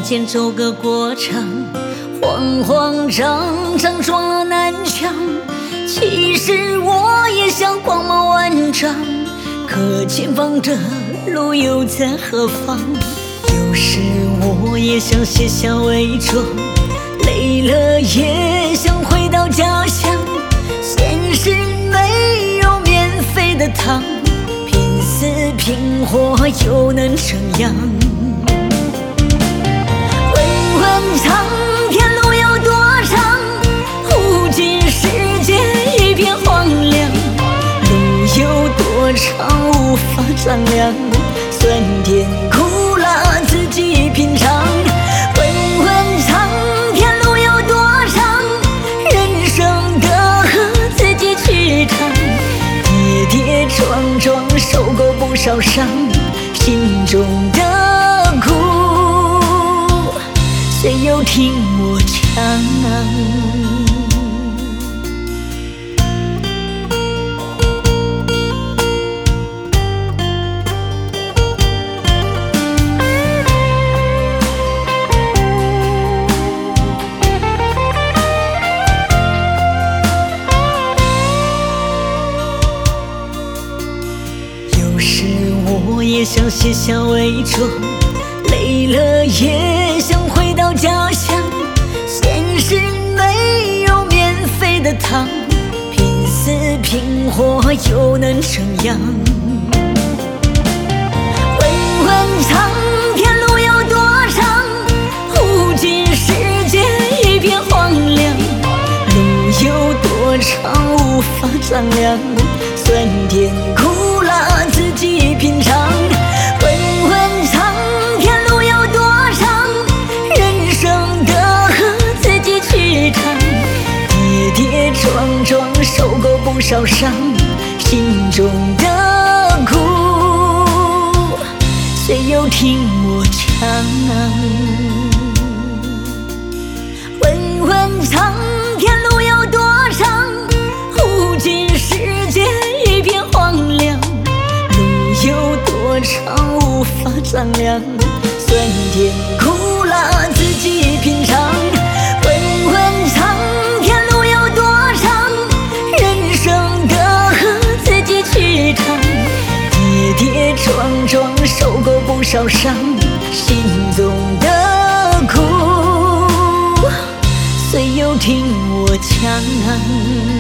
间走个过程，慌慌张张撞了南墙。其实我也想光芒万丈，可前方的路又在何方？有时我也想卸下伪装，累了也想回到家乡。现实没有免费的糖，拼死拼活又能怎样？问问苍天路有多长，无尽世界一片荒凉。路有多长无法丈量，酸甜苦辣自己品尝。问问苍天路有多长，人生的河自己去趟。跌跌撞撞受过不少伤，心中的苦谁又听我讲？有时我也想卸下伪装，累了也想回到家乡。现实没有免费的糖，拼死拼活又能怎样？问问苍天路有多长，无尽世界一片荒凉。路有多长无法丈量，酸甜苦辣自己品尝。问问苍天路有多长，人生的河自己去趟。跌跌撞撞受过不少伤，心中的苦谁又听我讲？问问苍天路有多长，无尽世界一片荒凉。路有多长无法丈量，酸甜苦辣自己品尝。问问苍天路有多长，人生的河自己去趟。跌跌撞撞受过不少伤，心中的苦谁又听我讲？